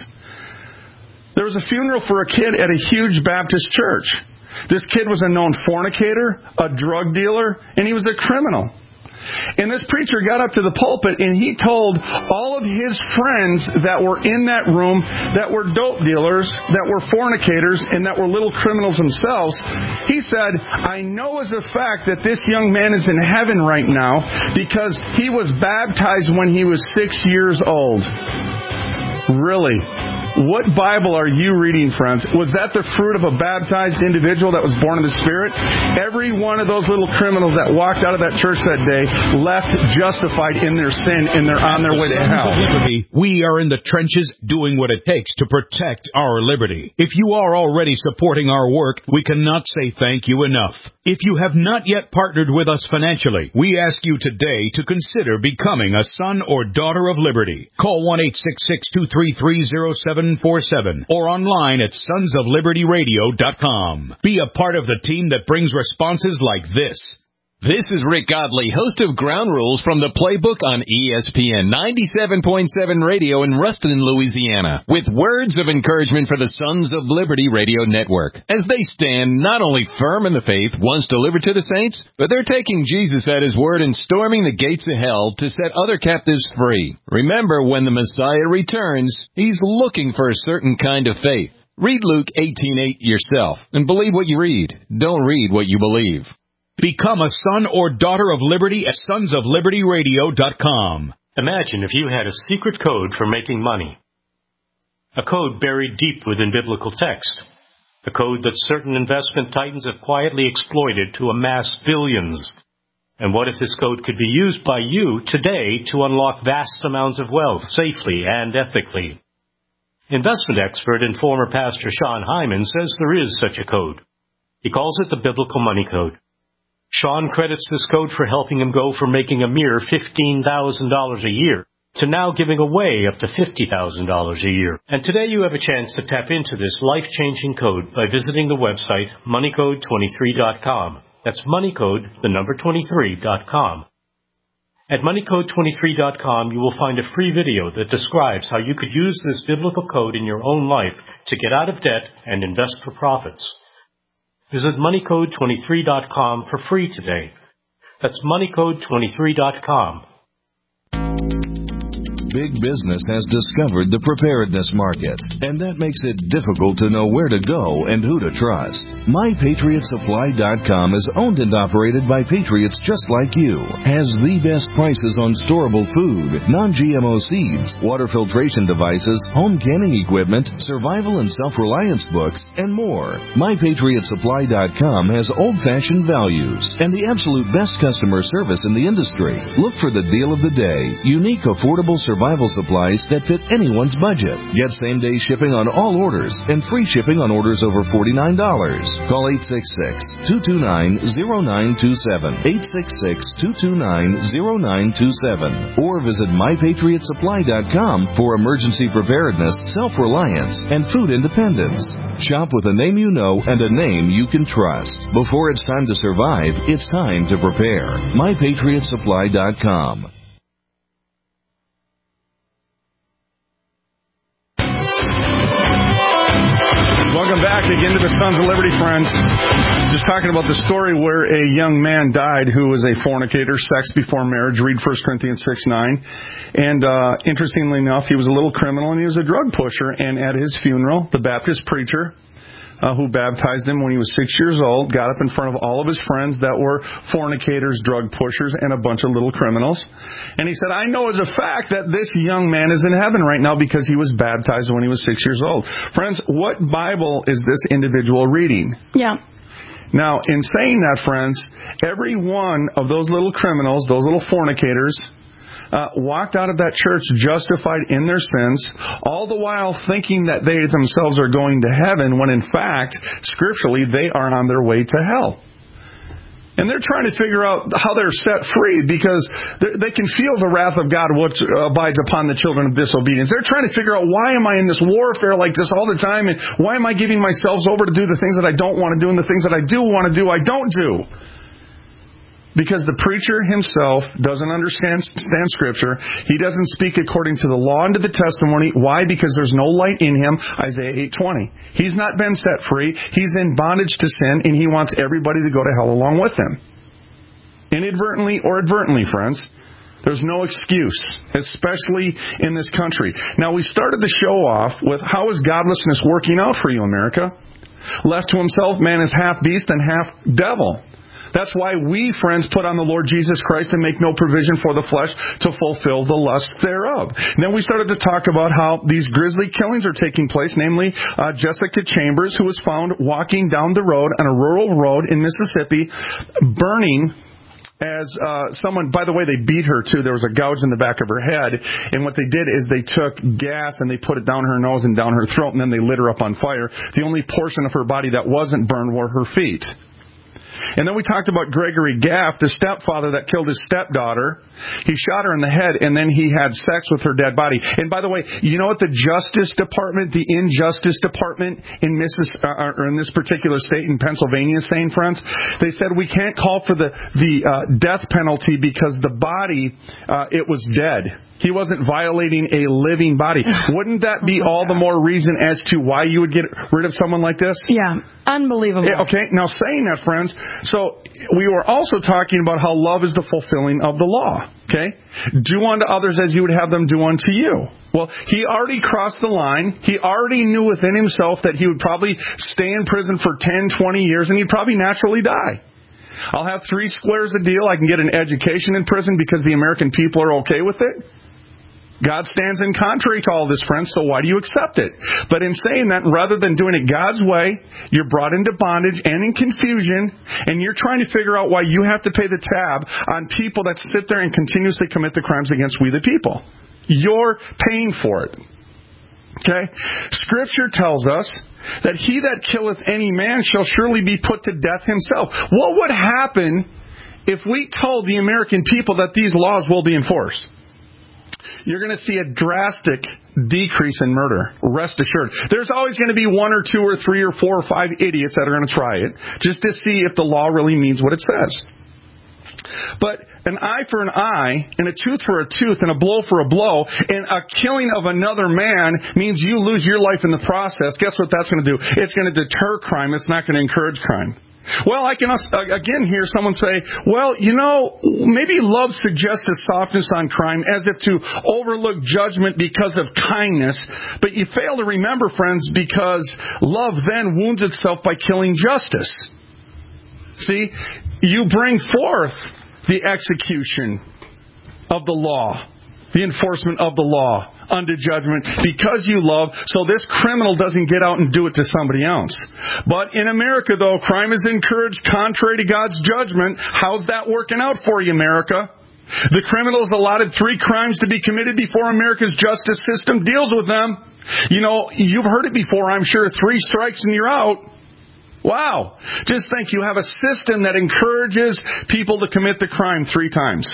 There was a funeral for a kid at a huge Baptist church. This kid was a known fornicator, a drug dealer, and he was a criminal. And this preacher got up to the pulpit and he told all of his friends that were in that room that were dope dealers, that were fornicators, and that were little criminals themselves. He said, I know as a fact that this young man is in heaven right now because he was baptized when he was six years old. Really? What Bible are you reading, friends? Was that the fruit of a baptized individual that was born of the Spirit? Every one of those little criminals that walked out of that church that day left justified in their sin, and they're on their way to hell. Liberty, we are in the trenches doing what it takes to protect our liberty. If you are already supporting our work, we cannot say thank you enough. If you have not yet partnered with us financially, we ask you today to consider becoming a son or daughter of liberty. Call one eight six six, two three three, zero seven four seven or online at sons of liberty radio dot com. Be a part of the team that brings responses like this. This is Rick Godley, host of Ground Rules from the Playbook on E S P N ninety-seven point seven Radio in Ruston, Louisiana, with words of encouragement for the Sons of Liberty Radio Network, as they stand not only firm in the faith once delivered to the saints, but they're taking Jesus at his word and storming the gates of hell to set other captives free. Remember, when the Messiah returns, he's looking for a certain kind of faith. Read Luke eighteen eight yourself, and believe what you read. Don't read what you believe. Become a son or daughter of liberty at sons of liberty radio dot com. Imagine if you had a secret code for making money. A code buried deep within biblical text. A code that certain investment titans have quietly exploited to amass billions. And what if this code could be used by you today to unlock vast amounts of wealth safely and ethically? Investment expert and former pastor Sean Hyman says there is such a code. He calls it the Biblical Money Code. Sean credits this code for helping him go from making a mere fifteen thousand dollars a year to now giving away up to fifty thousand dollars a year. And today you have a chance to tap into this life-changing code by visiting the website money code twenty-three dot com. That's MoneyCode, the number twenty-three dot com. At money code twenty-three dot com, you will find a free video that describes how you could use this biblical code in your own life to get out of debt and invest for profits. Visit money code twenty-three dot com for free today. That's money code twenty-three dot com. Big business has discovered the preparedness market, and that makes it difficult to know where to go and who to trust. my patriot supply dot com is owned and operated by patriots just like you, has the best prices on storable food, non-G M O seeds, water filtration devices, home canning equipment, survival and self-reliance books, and more. my patriot supply dot com has old-fashioned values and the absolute best customer service in the industry. Look for the deal of the day, unique, affordable survival Survival supplies that fit anyone's budget. Get same-day shipping on all orders and free shipping on orders over forty-nine dollars. Call eight six six, two two nine, zero nine two seven, eight six six, two two nine, zero nine two seven, or visit my patriot supply dot com for emergency preparedness, self-reliance, and food independence. Shop with a name you know and a name you can trust. Before it's time to survive, it's time to prepare. my patriot supply dot com. Welcome back again to the Sons of Liberty, friends. Just talking about the story where a young man died who was a fornicator, sex before marriage. Read First Corinthians six nine. And uh, interestingly enough, he was a little criminal and he was a drug pusher. And at his funeral, the Baptist preacher Uh, who baptized him when he was six years old, got up in front of all of his friends that were fornicators, drug pushers, and a bunch of little criminals. And he said, I know as a fact that this young man is in heaven right now because he was baptized when he was six years old. Friends, what Bible is this individual reading? Yeah. Now, in saying that, friends, every one of those little criminals, those little fornicators, Uh, walked out of that church justified in their sins, all the while thinking that they themselves are going to heaven, when in fact, scripturally, they are on their way to hell. And they're trying to figure out how they're set free because they can feel the wrath of God which abides upon the children of disobedience. They're trying to figure out, why am I in this warfare like this all the time, and why am I giving myself over to do the things that I don't want to do, and the things that I do want to do, I don't do. Because the preacher himself doesn't understand stand Scripture. He doesn't speak according to the law and to the testimony. Why? Because there's no light in him. Isaiah eight twenty. He's not been set free. He's in bondage to sin, and he wants everybody to go to hell along with him. Inadvertently or advertently, friends. There's no excuse, especially in this country. Now, we started the show off with, how is godlessness working out for you, America? Left to himself, man is half beast and half devil. That's why we, friends, put on the Lord Jesus Christ and make no provision for the flesh to fulfill the lust thereof. And then we started to talk about how these grisly killings are taking place, namely uh, Jessica Chambers, who was found walking down the road on a rural road in Mississippi, burning as uh, someone, by the way, they beat her too. There was a gouge in the back of her head. And what they did is they took gas and they put it down her nose and down her throat, and then they lit her up on fire. The only portion of her body that wasn't burned were her feet. And then we talked about Gregory Gaff, the stepfather that killed his stepdaughter. He shot her in the head, and then he had sex with her dead body. And by the way, you know what the Justice Department, the Injustice Department in Missis, uh, or in this particular state in Pennsylvania is saying, friends? They said we can't call for the, the uh, death penalty because the body, uh, it was dead. He wasn't violating a living body. Wouldn't that be all the more reason as to why you would get rid of someone like this? Yeah, unbelievable. Okay, now saying that, friends, so we were also talking about how love is the fulfilling of the law. Okay? Do unto others as you would have them do unto you. Well, he already crossed the line. He already knew within himself that he would probably stay in prison for ten, twenty years, and he'd probably naturally die. I'll have three squares a deal. I can get an education in prison because the American people are okay with it. God stands in contrary to all this, friends, so why do you accept it? But in saying that, rather than doing it God's way, you're brought into bondage and in confusion, and you're trying to figure out why you have to pay the tab on people that sit there and continuously commit the crimes against we the people. You're paying for it. Okay? Scripture tells us that he that killeth any man shall surely be put to death himself. What would happen if we told the American people that these laws will be enforced? You're going to see a drastic decrease in murder. Rest assured. There's always going to be one or two or three or four or five idiots that are going to try it just to see if the law really means what it says. But an eye for an eye, and a tooth for a tooth, and a blow for a blow, and a killing of another man means you lose your life in the process. Guess what that's going to do? It's going to deter crime. It's not going to encourage crime. Well, I can again hear someone say, well, you know, maybe love suggests a softness on crime as if to overlook judgment because of kindness. But you fail to remember, friends, because love then wounds itself by killing justice. See, you bring forth the execution of the law, the enforcement of the law unto judgment because you love, so this criminal doesn't get out and do it to somebody else. But in America, though, crime is encouraged contrary to God's judgment. How's that working out for you, America? The criminal is allotted three crimes to be committed before America's justice system deals with them. You know, you've heard it before, I'm sure. Three strikes and you're out. Wow. Just think, you have a system that encourages people to commit the crime three times.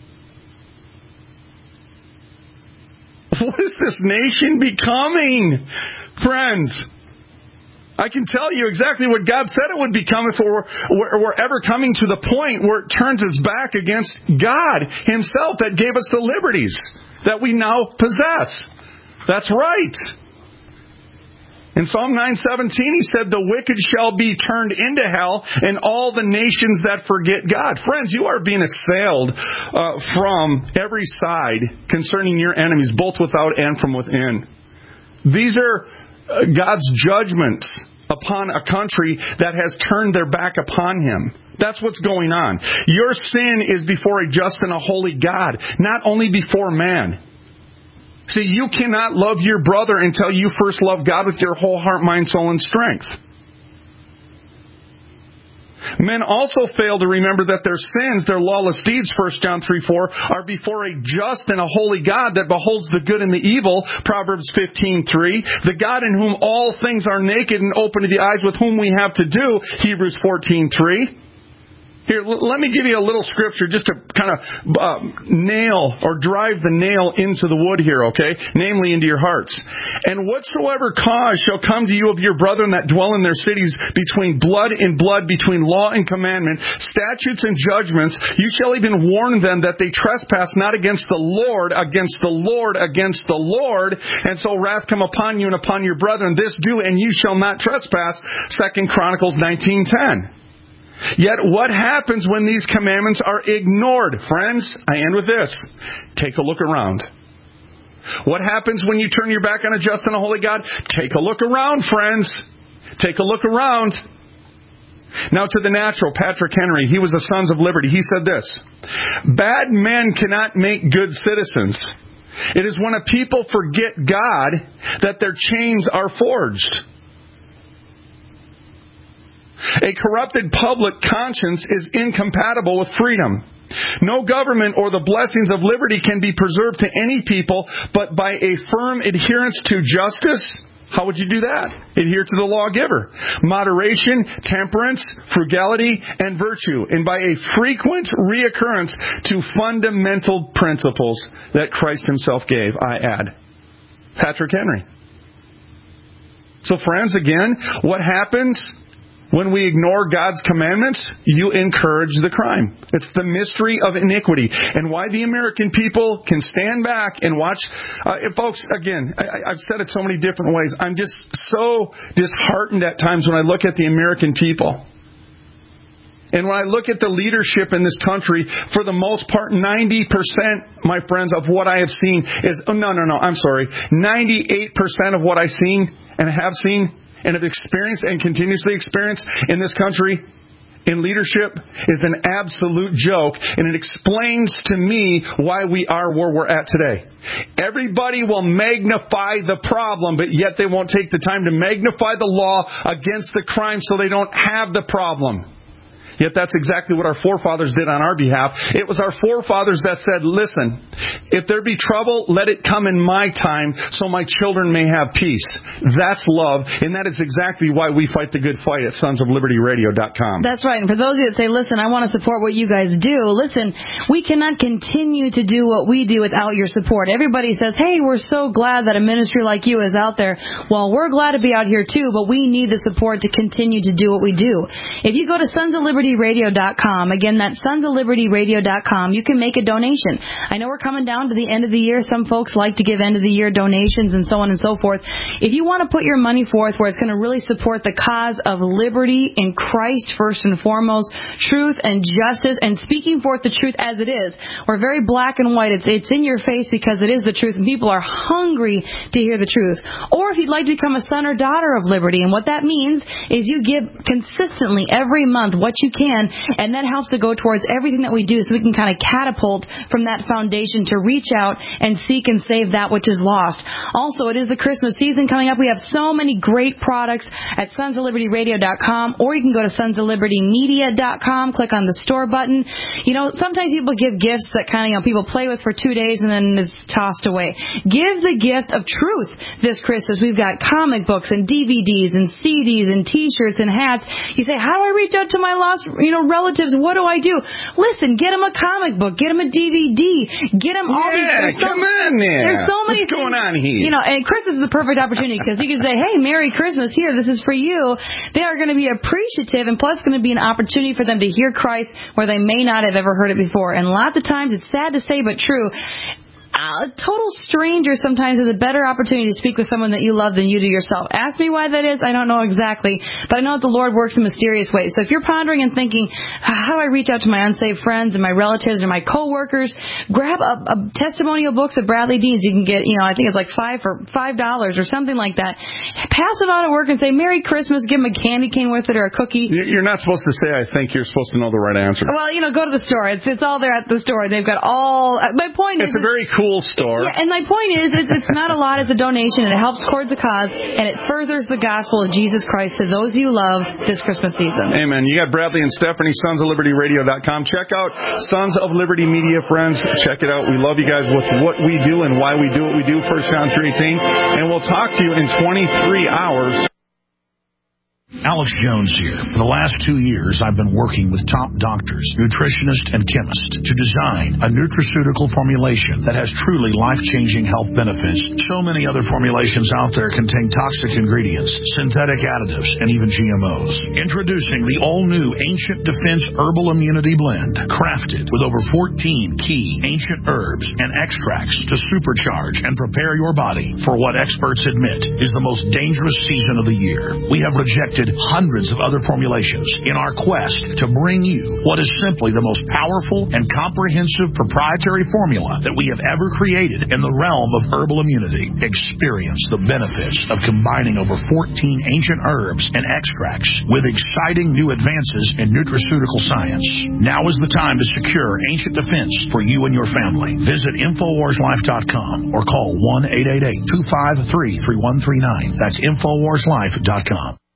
What is this nation becoming, friends? I can tell you exactly what God said it would become if we're, we're, we're ever coming to the point where it turns its back against God Himself that gave us the liberties that we now possess. That's right. In Psalm nine seventeen, he said, the wicked shall be turned into hell, and all the nations that forget God. Friends, you are being assailed uh, from every side concerning your enemies, both without and from within. These are uh, God's judgments upon a country that has turned their back upon Him. That's what's going on. Your sin is before a just and a holy God, not only before man. See, you cannot love your brother until you first love God with your whole heart, mind, soul, and strength. Men also fail to remember that their sins, their lawless deeds, First John three four, are before a just and a holy God that beholds the good and the evil, Proverbs fifteen three, the God in whom all things are naked and open to the eyes, with whom we have to do, Hebrews fourteen three. Here, let me give you a little scripture just to kind of uh, nail or drive the nail into the wood here, okay? Namely, into your hearts. And whatsoever cause shall come to you of your brethren that dwell in their cities between blood and blood, between law and commandment, statutes and judgments, you shall even warn them that they trespass not against the Lord, against the Lord, against the Lord, and so wrath come upon you and upon your brethren. This do, and you shall not trespass. Second Chronicles nineteen ten. Yet what happens when these commandments are ignored? Friends, I end with this. Take a look around. What happens when you turn your back on a just and a holy God? Take a look around, friends. Take a look around. Now to the natural, Patrick Henry, he was the Sons of Liberty. He said this, bad men cannot make good citizens. It is when a people forget God that their chains are forged. A corrupted public conscience is incompatible with freedom. No government or the blessings of liberty can be preserved to any people but by a firm adherence to justice. How would you do that? Adhere to the lawgiver. Moderation, temperance, frugality, and virtue. And by a frequent reoccurrence to fundamental principles that Christ himself gave, I add. Patrick Henry. So friends, again, what happens when we ignore God's commandments? You encourage the crime. It's the mystery of iniquity. And why the American people can stand back and watch. Uh, folks, again, I, I've said it so many different ways. I'm just so disheartened at times when I look at the American people. And when I look at the leadership in this country, for the most part, ninety percent, my friends, of what I have seen is, oh, no, no, no, I'm sorry, ninety-eight percent of what I've seen and have seen and have experienced and continuously experienced in this country in leadership is an absolute joke, and it explains to me why we are where we're at today. Everybody will magnify the problem, but yet they won't take the time to magnify the law against the crime so they don't have the problem. Yet that's exactly what our forefathers did on our behalf. It was our forefathers that said, listen, if there be trouble, let it come in my time so my children may have peace. That's love, and that is exactly why we fight the good fight at sons of liberty radio dot com. That's right. And for those of you that say, listen, I want to support what you guys do, listen, we cannot continue to do what we do without your support. Everybody says, hey, we're so glad that a ministry like you is out there. Well, we're glad to be out here too, but we need the support to continue to do what we do. If you go to sons of liberty radio dot com, again, that's sons of liberty radio dot com, you can make a donation. I know we're coming down to the end of the year. Some folks like to give end of the year donations and so on and so forth. If you want to put your money forth where it's going to really support the cause of liberty in Christ first and foremost, truth and justice, and speaking forth the truth as it is. We're very black and white. It's, it's in your face because it is the truth, and people are hungry to hear the truth. Or if you'd like to become a son or daughter of liberty, and what that means is you give consistently every month what you can, and that helps to go towards everything that we do so we can kind of catapult from that foundation to reach out and seek and save that which is lost. Also, it is the Christmas season coming up. We have so many great products at sons of liberty radio dot com, or you can go to sons of liberty media dot com, click on the store button. You know, sometimes people give gifts that kind of, you know, people play with for two days and then it's tossed away. Give the gift of truth this Christmas. We've got comic books and D V Ds and C Ds and T-shirts and hats. You say, how do I reach out to my lost, you know, relatives? What do I do? Listen, get them a comic book, get them a D V D, get them all yeah, these. So, come on there. There's so many What's going things, on here? You know, and Christmas is the perfect opportunity because you can say, hey, Merry Christmas, here, this is for you. They are going to be appreciative, and plus going to be an opportunity for them to hear Christ where they may not have ever heard it before. And lots of times, it's sad to say, but true, a total stranger sometimes is a better opportunity to speak with someone that you love than you do yourself. Ask me why that is. I don't know exactly, but I know that the Lord works in mysterious ways. So if you're pondering and thinking, how do I reach out to my unsaved friends and my relatives and my coworkers, grab a, a testimonial books of Bradley Dean's. You can get, you know, I think it's like five for five dollars or something like that. Pass them out at work and say Merry Christmas. Give them a candy cane with it or a cookie. You're not supposed to say I think. You're supposed to know the right answer. Well, you know, go to the store. It's it's all there at the store. They've got all. My point it's is, it's a very cool store. Yeah, and my point is, it's, it's not a lot. It's a donation, and it helps towards the cause, and it furthers the gospel of Jesus Christ to those you love this Christmas season. Amen. You got Bradley and Stephanie, sons of liberty radio dot com. Check out Sons of Liberty Media, friends. Check it out. We love you guys with what we do and why we do what we do. First John three eighteen, and we'll talk to you in twenty-three hours. Alex Jones here. For the last two years, I've been working with top doctors, nutritionists, and chemists to design a nutraceutical formulation that has truly life-changing health benefits. So many other formulations out there contain toxic ingredients, synthetic additives, and even G M Os. Introducing the all-new Ancient Defense Herbal Immunity Blend, crafted with over fourteen key ancient herbs and extracts to supercharge and prepare your body for what experts admit is the most dangerous season of the year. We have rejected hundreds of other formulations in our quest to bring you what is simply the most powerful and comprehensive proprietary formula that we have ever created in the realm of herbal immunity. Experience the benefits of combining over fourteen ancient herbs and extracts with exciting new advances in nutraceutical science. Now is the time to secure ancient defense for you and your family. Visit Infowars Life dot com or call one eight eight eight, two five three, three one three nine. That's Infowars Life dot com.